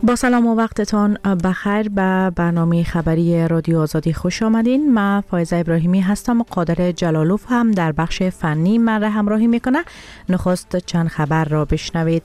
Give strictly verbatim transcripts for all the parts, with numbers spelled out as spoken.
با سلام و وقتتان بخیر. به برنامه خبری رادیو آزادی خوش آمدین. من فایزه ابراهیمی هستم و قادر جلالوف هم در بخش فنی من را همراهی میکنه. نخست چند خبر را بشنوید.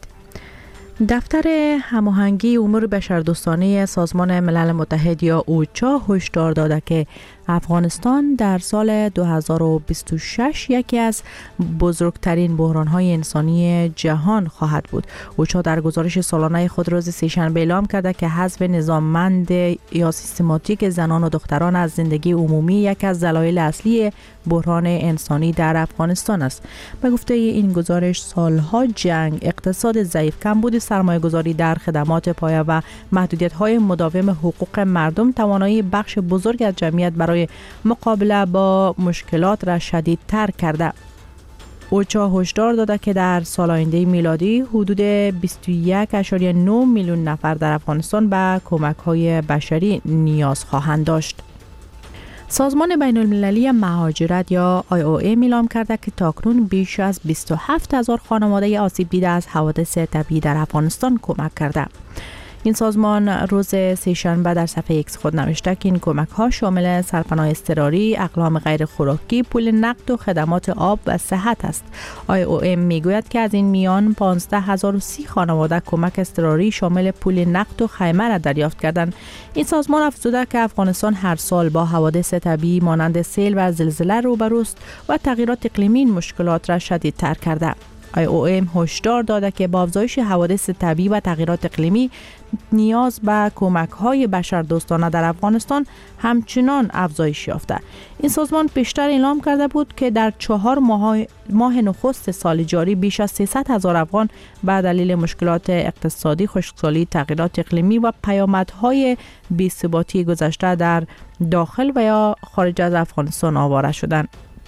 دفتر هماهنگی امور بشردوستانه سازمان ملل متحد یا اوچا هشدار داده که افغانستان در سال دو هزار و بیست و شش یکی از بزرگترین بحران‌های انسانی جهان خواهد بود. اوچا در گزارش سالانه خود روز سه‌شنبه اعلام کرده که حذف نظاممند یا سیستماتیک زنان و دختران از زندگی عمومی یک از دلایل اصلی بحران انسانی در افغانستان است. به گفته این گزارش، سالها جنگ، اقتصاد ضعیف، کمبود سرمایه‌گذاری در خدمات پایه و محدودیت‌های مداوم حقوق مردم توانایی بخش بزرگ از جمعیت برای مقابله با مشکلات را شدیدتر کرده. اوچا هشدار داده که در سال آینده میلادی حدود بیست و یک ممیز نه میلیون نفر در افغانستان به کمک‌های بشری نیاز خواهند داشت. سازمان بین المللی مهاجرت یا آی او ام اعلام کرده که تاکنون بیش از بیست و هفت هزار خانواده آسیب دیده از حوادث طبیعی در افغانستان کمک کرده. این سازمان روز سه‌شنبه در صفحه ایکس خود نوشته که این کمک ها شامل سرپناه اضطراری، اقلام غیر خوراکی، پول نقد و خدمات آب و صحت است. آی او ام میگوید که از این میان پانزده هزار و سی خانواده کمک اضطراری شامل پول نقد و خیمه را دریافت کردند. این سازمان افزوده که افغانستان هر سال با حوادث طبیعی مانند سیل و زلزله روبروست و تغییرات اقلیمی این مشکلات را شدیدتر کرده. آی او ام هشدار داده که با افزایش حوادث طبیعی و تغییرات اقلیمی نیاز به کمک‌های بشردوستانه در افغانستان همچنان افزایش یافته. این سازمان پیشتر اعلام کرده بود که در چهار ماه, ماه نخست سال جاری بیش از سیصد هزار افغان به دلیل مشکلات اقتصادی، خشکسالی، تغییرات اقلیمی و پیامدهای بی‌ثباتی گذشته در داخل و یا خارج از افغانستان آواره شدند.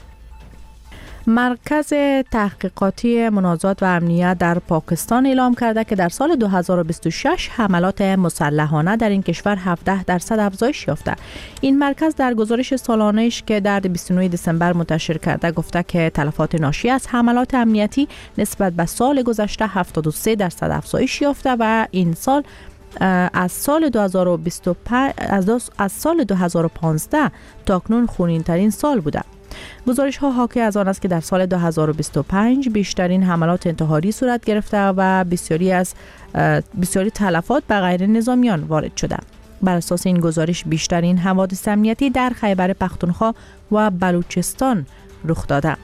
مرکز تحقیقاتی مناجات و امنیت در پاکستان اعلام کرده که در سال دو هزار و بیست و شش حملات مسلحانه در این کشور هفده درصد افزایش یافته. این مرکز در گزارش سالانه‌اش که در بیست و نه دسامبر منتشر کرده گفته که تلفات ناشی از حملات امنیتی نسبت به سال گذشته هفتاد و سه درصد افزایش یافته و این سال از سال دو هزار و بیست و پنج از سال دو هزار و پانزده تاکنون خونین‌ترین سال بوده. گزارش ها حاکی از آن است که در سال دو هزار و بیست و پنج بیشترین حملات انتحاری صورت گرفته و بسیاری از بسیاری تلفات به غیر نظامیان وارد شده. بر اساس این گزارش بیشترین حوادث امنیتی در خیبر پختونخوا و بلوچستان رخ داده.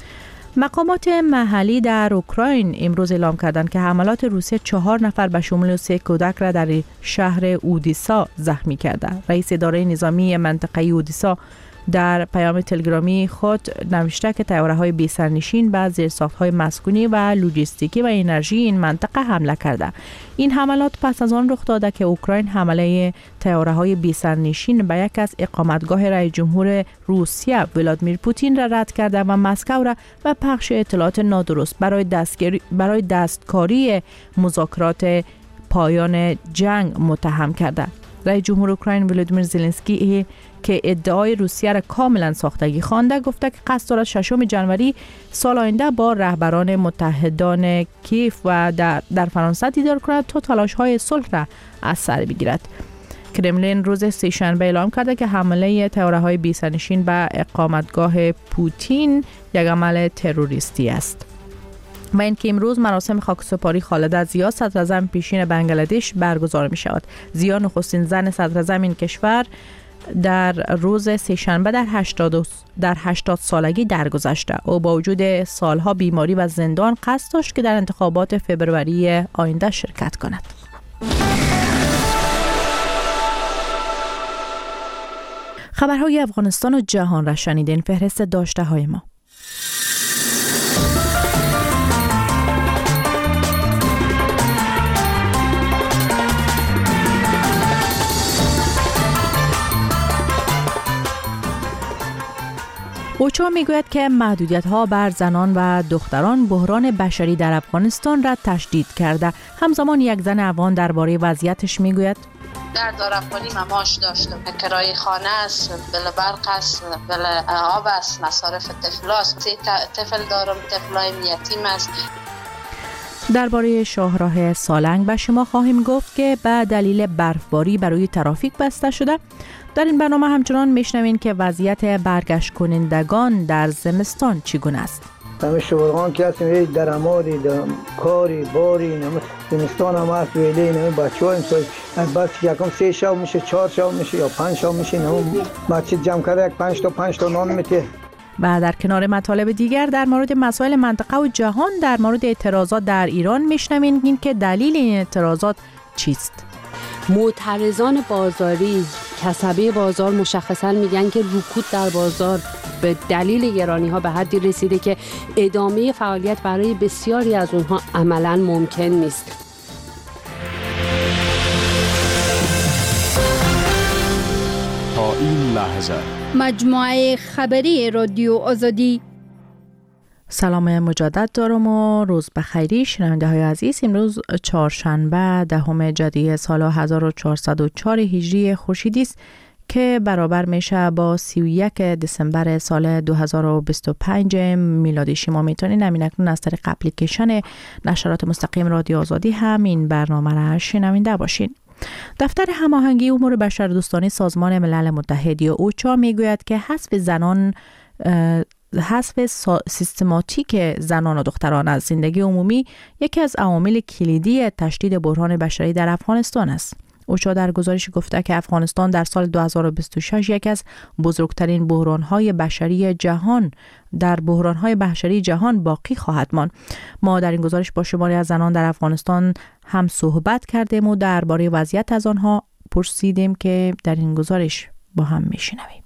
مقامات محلی در اوکراین امروز اعلام کردند که حملات روسیه چهار نفر به شمول سه کودک را در شهر اودیسا زخمی کرده. رئیس اداره نظامی منطقه اودیسا در پیام تلگرامی خود نوشته که طیاره‌های بی‌سرنشین به زیرساخت‌های مسکونی و لوجستیکی و انرژی این منطقه حمله کرده. این حملات پس از آن رخ داده که اوکراین حمله طیاره‌های بی‌سرنشین به یک از اقامتگاه رئیس جمهور روسیه ولادیمیر پوتین را رد کرده و مسکو را به پخش اطلاعات نادرست برای دستگیری برای دستکاری مذاکرات پایان جنگ متهم کرده. رئیس جمهور اوکراین ولادیمیر زلنسکی که ادعای روسیه را کاملا ساختگی خوانده گفته که قصد دارد ششم ژانویه سال آینده با رهبران متحدان کیف و در, در فرانسه دیدار کند تا تلاش‌های صلح را از سر بگیرد. کرملین روز سه‌شنبه اعلام کرده که حمله طیاره‌های بی‌سرنشین به اقامتگاه پوتین یک عمل تروریستی است. و اینکه امروز مراسم خاکسپاری خالده زیا صدراعظم پیشین بنگلادش برگزار می شود. زیا نخستین زن صدراعظم این کشور در روز سه‌شنبه در هشتاد در هشتاد سالگی درگذشته. او با وجود سالها بیماری و زندان قصد داشت که در انتخابات فوریه آینده شرکت کند. خبرهای افغانستان و جهان را شنیدین. فهرست داشته های ما. اوچا میگوید که محدودیت‌ها بر زنان و دختران بحران بشری در افغانستان را تشدید کرده. همزمان یک زن افغان درباره وضعیتش میگوید در دارافانی مماش داشتم، کرایه خانه است، بل برق است، بل آب است، مصارف طفل است، طفل دارم، طفلای یتیم است. درباره شاهراه سالنگ به شما خواهیم گفت که به دلیل برفباری برای ترافیک بسته شده. در این برنامه همچنان میشنوین که وضعیت برگشت کنندگان در زمستان چگونه است. همه شورغان که هستیم یه درمادی کاری باری نمه زمستان هم هست ویلی نمه بچه ها امسال از بس یکم سه شو میشه چهار شو میشه یا پنج شو میشه نمه بچه جمع کرده یک پنج تا پنج تا نان میته. و در کنار مطالب دیگر در مورد مسائل منطقه و جهان در مورد اعتراضات در ایران میشنوین این که دلیل این اعتراضات چیست. معترضان بازاری کسبه بازار مشخصا میگن که رکود در بازار به دلیل گرانی ها به حدی رسیده که ادامه فعالیت برای بسیاری از اونها عملاً ممکن نیست. تا این لحظه مجموعه خبری رادیو آزادی. سلام مجدد دارم و روز بخیری شنونده های عزیز. امروز چهارشنبه دهم جدی سال هزار و چهارصد و چهار هجری خورشیدی است که برابر میشه با سی و یک دسامبر سال دو هزار و بیست و پنج میلادی. شما میتونید همین اکنون از طریق اپلیکیشن نشرات مستقیم رادیو آزادی هم این برنامه را شنونده باشین. دفتر هماهنگی امور بشردوستانه سازمان ملل متحد یا اوچا میگوید که حذف زنان حذف سیستماتیک زنان و دختران از زندگی عمومی یکی از عوامل کلیدی تشدید بحران بشری در افغانستان است. اوچا در گزارش گفته که افغانستان در سال دو هزار و بیست و شش یکی از بزرگترین بحران‌های بشری جهان در بحران‌های بشری جهان باقی خواهد ماند. ما در این گزارش با شماری از زنان در افغانستان هم صحبت کردیم و درباره وضعیت از آنها پرسیدیم که در این گزارش با هم میشنویم.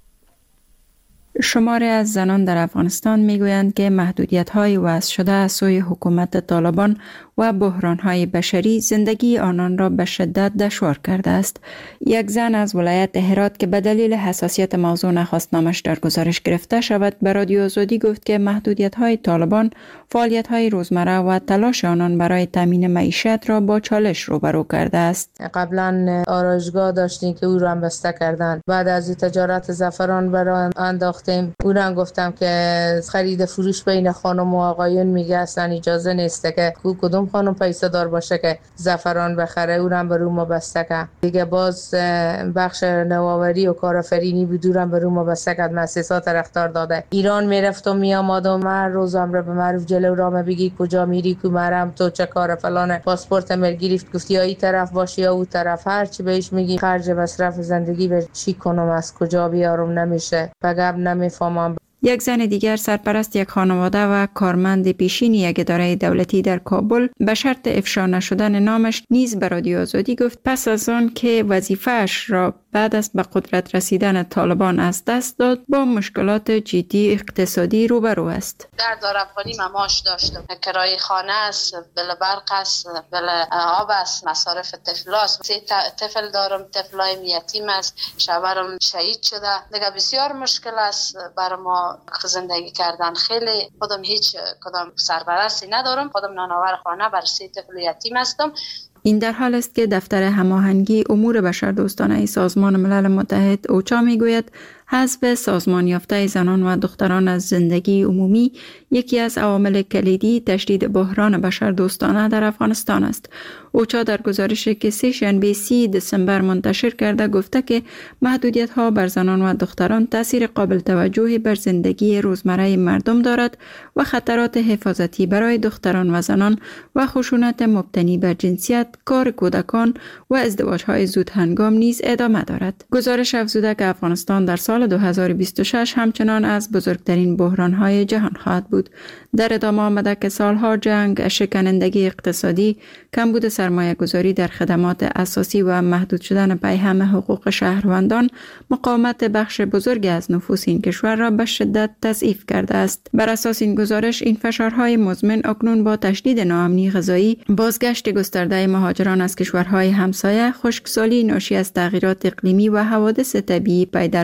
شماری از زنان در افغانستان میگویند که محدودیت‌های وضع شده از سوی حکومت طالبان و بحران‌های بشری زندگی آنان را به شدت دشوار کرده است. یک زن از ولایت هرات که به دلیل حساسیت موضوع نخواست نامش در گزارش گرفته شود به رادیو آزادی گفت که محدودیت‌های طالبان فعالیت‌های روزمره و تلاش آنان برای تامین معیشت را با چالش روبرو کرده است. قبلا آرایشگاه داشتیم که او را هم بسته کردند. بعد از تجارت زعفران برای انداختیم. او را گفتم که خرید فروش بین خانم و آقایون میگه اصلا اجازه نیست که کدوم خانم پیسه دار باشه که زعفران بخره. او را به رو ما بسته کرد. دیگه باز بخش نوآوری و کارآفرینی بدورم به رو ما بسته کرد. مؤسسات رفتار داده. ایران میرفتم میآمدم هر روز امر به معروف جلو را بگی کجا میری کو مرم تو چه کار فلان پاسپورت مل گرفت گفتی یا این طرف باشی یا اون طرف هر چی بهش میگی خرج مصرف زندگی به چی کنم از کجا بیارم نمیشه بگم نمیفهمم. یک زن دیگر سرپرست یک خانواده و کارمند پیشین یک اداره دولتی در کابل به شرط افشا نشدن نامش نیز به رادیو آزادی گفت پس از آن که وظیفه‌اش را بعد از به قدرت رسیدن طالبان از دست داد با مشکلات جدی اقتصادی روبرو است. در دارافانی مماش داشتم. کرایه خانه است، بل برق است، بل آب است، مصارف طفل است. سه طفل دارم، طفلای یتیم است. شوهرم شهید شده. دیگه بسیار مشکل است برای ما زندگی کردن. خیلی خودم هیچ کدام سرپرستی ندارم. خودم نانآور خانه بر سه طفل یتیم هستم. این در حال است که دفتر هماهنگی امور بشردوستانه سازمان ملل متحد اوچا میگوید حذف سازمان یافته زنان و دختران از زندگی عمومی یکی از عوامل کلیدی تشدید بحران بشردوستانه در افغانستان است. اوچا در گزارشی که سه شنبه سی دسامبر منتشر کرده گفته که محدودیت‌ها بر زنان و دختران تأثیر قابل توجهی بر زندگی روزمره مردم دارد و خطرات حفاظتی برای دختران و زنان و خشونت مبتنی بر جنسیت، کار کودکان و ازدواج‌های زود هنگام نیز ادامه دارد. گزارش افزوده که افغانستان در سال دو هزار و بیست و شش همچنان از بزرگترین بحران‌های جهان خواهد بود. در ادامه آمده که سالها جنگ، شکنندگی اقتصادی، کمبود سرمایه گذاری در خدمات اساسی و محدود شدن پیهم حقوق شهروندان مقاومت بخش بزرگی از نفوس این کشور را به شدت تضعیف کرده است. بر اساس این گزارش این فشارهای مزمن اکنون با تشدید ناامنی غذایی، بازگشت گسترده مهاجران از کشورهای همسایه، خشکسالی ناشی از تغییرات اقلیمی و حوادث طبیعی پی در پی هم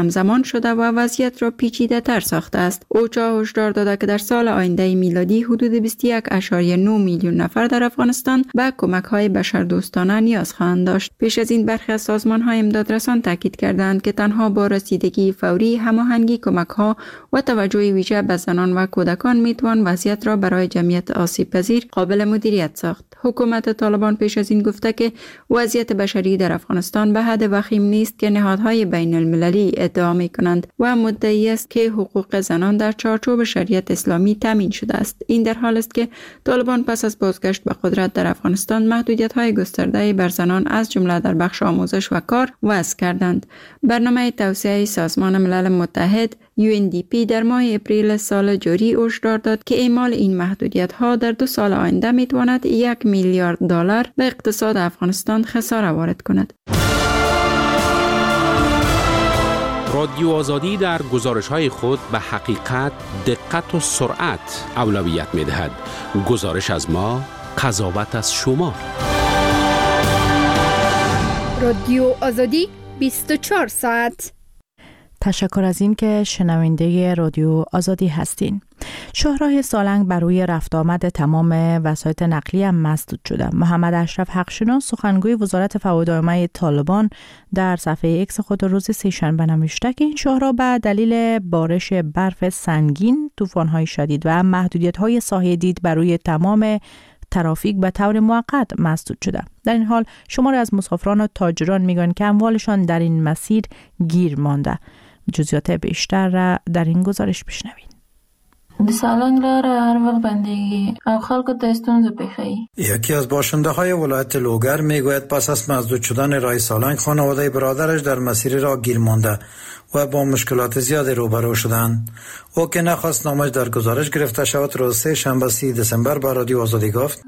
همزمان شده و وضعیت را پیچیده تر ساخته است. اوچا هشدار داده که در سال آینده میلادی حدود بیست و یک ممیز نه میلیون نفر در افغانستان به کمک‌های بشردوستانه نیاز خواهند داشت. پیش از این برخی از سازمان‌های امدادرسان تاکید کردند که تنها با رسیدگی فوری، هماهنگی کمک‌ها و توجه ویژه به زنان و کودکان میتوان وضعیت را برای جمعیت آسیب پذیر قابل مدیریت ساخت. حکومت طالبان پیش از این گفته که وضعیت بشری در افغانستان به حد وخیم نیست که نهادهای بین المللی ادعا می کنند و مدعی است که حقوق زنان در چارچوب شریعت اسلامی تامین شده است. این در حال است که طالبان پس از بازگشت به قدرت در افغانستان محدودیت‌های گسترده بر زنان از جمله در بخش آموزش و کار وضع کردند. برنامه توسعه سازمان ملل متحد یو ان دی پی در ماه اپریل سال جاری هشدار داد که اعمال این محدودیت‌ها در دو سال آینده می‌تواند یک میلیارد دلار به اقتصاد افغانستان خساره وارد کند. رادیو آزادی در گزارش‌های خود به حقیقت، دقت و سرعت اولویت می‌دهد. گزارش از ما، قضاوت از شما. رادیو آزادی بیست و چهار ساعت. تشکر از این که شنونده رادیو آزادی هستین. شهرای سالنگ بر روی رفت آمد تمام وسایط نقلیه مسدود شده. محمد اشرف حقشناس سخنگوی وزارت فواد عامه طالبان در صفحه اکس خود روز سه‌شنبه نوشته که این شهرها به دلیل بارش برف سنگین، طوفان‌های شدید و محدودیت‌های ساحه دید بر روی تمام ترافیک به طور موقت مسدود شده. در این حال شماری از مسافران و تاجران میگن که اموالشان در این مسیر گیر مانده. جزئیات بیشتر را در این گزارش بشنوید. د سالنگ لار هر وقت بندگی او خلکو ته ستونزه پیښیي. یکی از باشنده های ولایت لوگر میگوید پس از مسدود شدن راه سالنگ خانواده برادرش در مسیر راه گیر مانده و با مشکلات زیادی روبرو شدند. او که نخواست نامش در گزارش گرفته شود روز سه شنبه سی دسامبر به رادیو آزادی گفت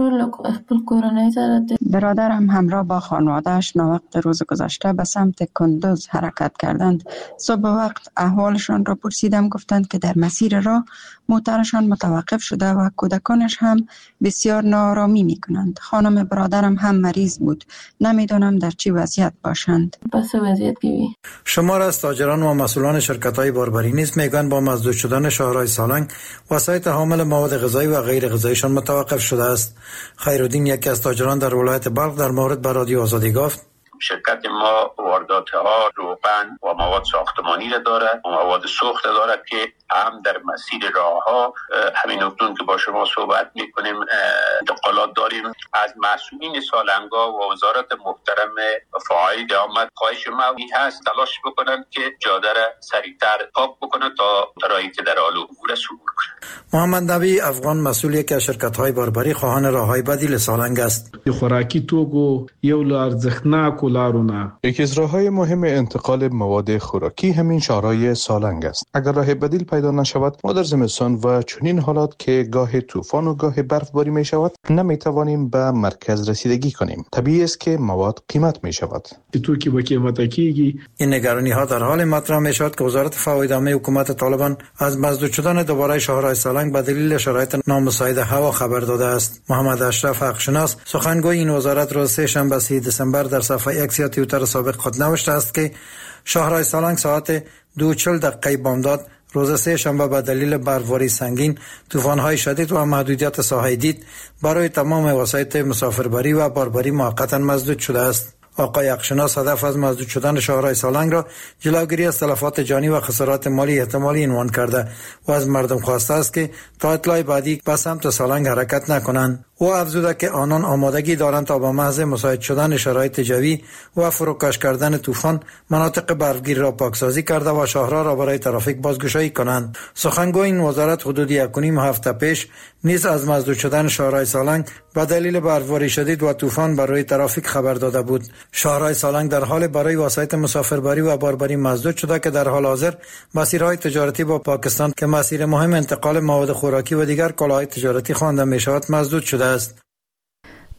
برادرم همراه با خانواده‌اش ناوقت روز گذشته به سمت کندوز حرکت کردند. صبح وقت احوالشان را پرسیدم، گفتند که در مسیر راه موترشان متوقف شده و کودکانش هم بسیار ناآرامی میکنند. خانم برادرم هم مریض بود. نمیدونم در چی وضعیت باشند. پس وضعیت کی؟ شمار از تاجران و مسئولان شرکت‌های باربری نیز میگن با مسدود شدن شهرهای سالنگ وسایط حامل مواد غذایی و غیر غذاییشان متوقف شده است. خیرالدین یکی از تاجران در ولایت بلخ در مورد به رادیو آزادی گفت: شرکت ما واردات‌ها روغن و مواد ساختمانی را دارد و مواد سوخت دارد که هم در مسیر راه‌ها همین اکنون که با شما صحبت می‌کنیم انتقالات داریم. از مسئولین سالنگا و وزارت محترم فعالی آمد خواهش ما هست تلاش بکنند که جاده را سریعتر پاک بکنند تا راهی که در حال عبور است عبور کنند. محمد نبی افغان مسئول یکی از شرکت‌های باربری خواهان راه‌های بدیل سالنگ است. خوراکی توکو یو لار ارزښتناک لارونه. یکی از راه‌های مهم انتقال مواد خوراکی همین شهرهای سالنگ است. اگر راه بدیل پیدا نشود ما در زمستان و چنین حالات که گاه طوفان و گاه برفباری می شود نمی توانیم به مرکز رسیدگی کنیم. طبیعی است که مواد قیمت می شود. توکی با قیمت کیږي. این نگرانی ها در حال مطرح می شود که وزارت فواد عامه حکومت طالبان از مسدود شدن دوباره شهرهای سالنگ به دلیل شرایط نامساعد هوا خبر داده است. محمد اشرف حقشناس سخنگوی این وزارت روز سه شنبه سی دسامبر در صفحه اکس یا توییتر سابق خود نوشته است که شهرهای سالنگ ساعت دو و چهل دقیقه بامداد روز سه شنبه به دلیل برفباری سنگین، طوفان‌های شدید و محدودیت ساحه دید برای تمام وسایط مسافربری و باربری موقتا مسدود شده است. آقای حقشناس هدف از مسدود شدن شهرهای سالنگ را جلوگیری از تلفات جانی و خسارات مالی احتمالی عنوان کرده و از مردم خواسته است که تا اطلاع بعدی به سمت سالنگ حرکت نکنند. او افزوده که آنان آمادگی دارند تا با محض مساعد شدن شرایط جوی و فروکش کردن طوفان مناطق برفگیر را پاکسازی کرده و شهرها را برای ترافیک بازگشایی کنند. سخنگوی این وزارت حدود یک و نیم هفته پیش نیز از مسدود شدن شهرهای سالنگ به دلیل برفباری شدید و طوفان برای ترافیک خبر داده بود. شهرهای سالنگ در حال برای وسایط مسافربری و باربری مسدود شده که در حال حاضر مسیرهای تجارتی با پاکستان که مسیر مهم انتقال مواد خوراکی و دیگر کالاهای تجارتی خوانده می شود مسدود شده است.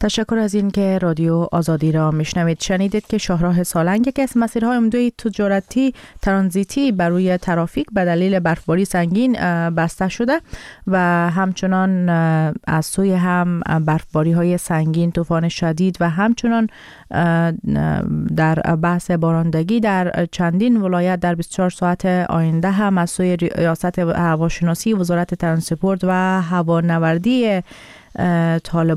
تشکر از این که رادیو آزادی را میشنوید. شنیدید که شاهراه سالنگ یکی از مسیرهای عمده تجارتی ترانزیتی بر روی ترافیک به دلیل برفباری سنگین بسته شده و همچنان از سوی هم برفباری های سنگین، طوفان شدید و همچنان در بحث بارندگی در چندین ولایت در بیست و چهار ساعت آینده هم از سوی ریاست هواشناسی، وزارت ترانسپورت و هوانوردی طالبان